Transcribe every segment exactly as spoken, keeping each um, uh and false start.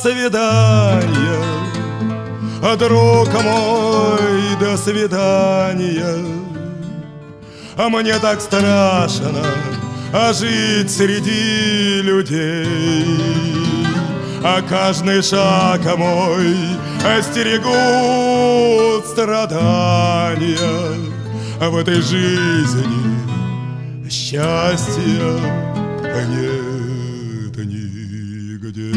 свидания, друг мой, до свидания. А мне так страшно жить среди людей, а каждый шаг мой остерегут страдания. В этой жизни счастья нет нигде.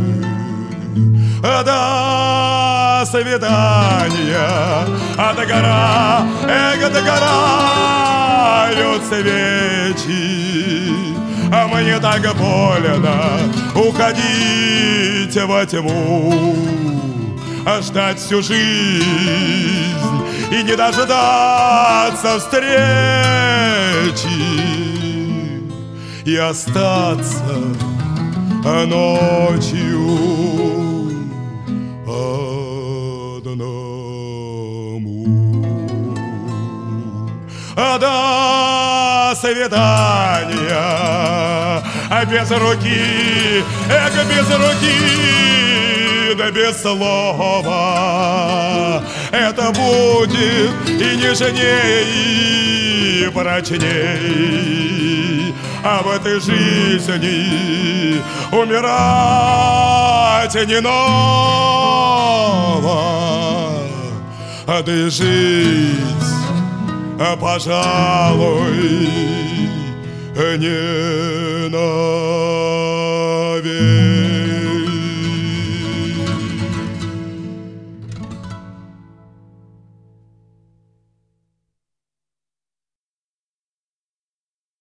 До свидания, а догора, эго догорают свечи, а мне так больно уходить во тьму, а ждать всю жизнь и не дождаться встречи, и остаться ночью одному. До свидания, без руки, эго без руки, да без слова. Это будет и нежней, и прочней. А в этой жизни умирать не ново, да и жить, пожалуй, не навек.